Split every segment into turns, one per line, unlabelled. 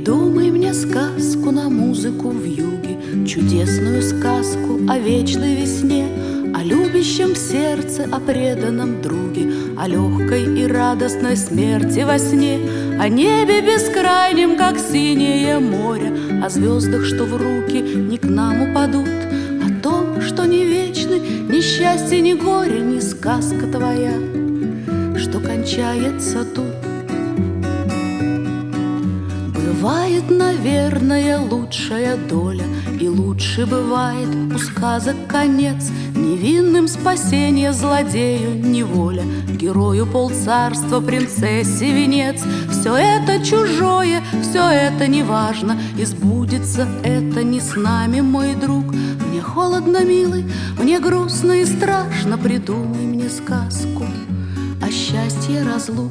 Придумай мне сказку на музыку вьюги, чудесную сказку о вечной весне, о любящем сердце, о преданном друге, о легкой и радостной смерти во сне, о небе бескрайнем, как синее море, о звездах, что в руки не к нам упадут, о том, что не вечны ни счастье, ни горе, ни сказка твоя, что кончается тут. Бывает, наверное, лучшая доля, и лучше бывает у сказок конец. Невинным спасенье, злодею неволя, герою полцарства, принцессе венец. Все это чужое, все это неважно, и сбудется это не с нами, мой друг. Мне холодно, милый, мне грустно и страшно, придумай мне сказку о счастье разлук.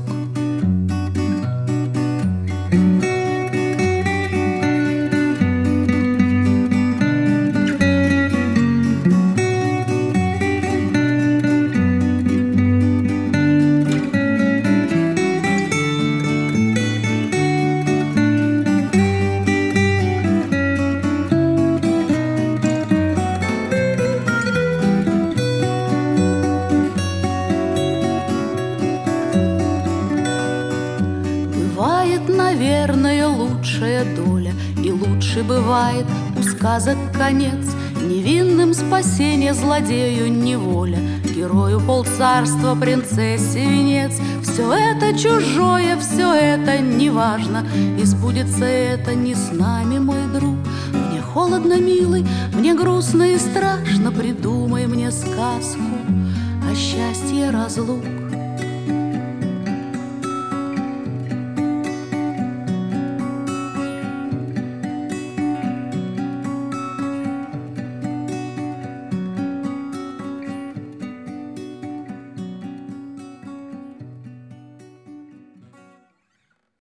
Наверное, лучшая доля, и лучше бывает у сказок конец. Невинным спасенье, злодею неволя, герою полцарства, принцессе венец. Все это чужое, все это неважно, и сбудется это не с нами, мой друг. Мне холодно, милый, мне грустно и страшно, придумай мне сказку о счастье разлук.